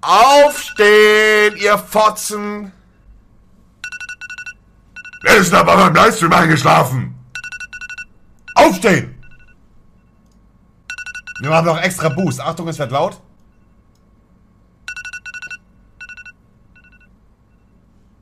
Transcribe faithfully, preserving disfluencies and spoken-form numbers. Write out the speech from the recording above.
Aufstehen, ihr Fotzen! Wer ist aber beim Livestream eingeschlafen? Aufstehen! Wir machen noch extra Boost. Achtung, es wird laut.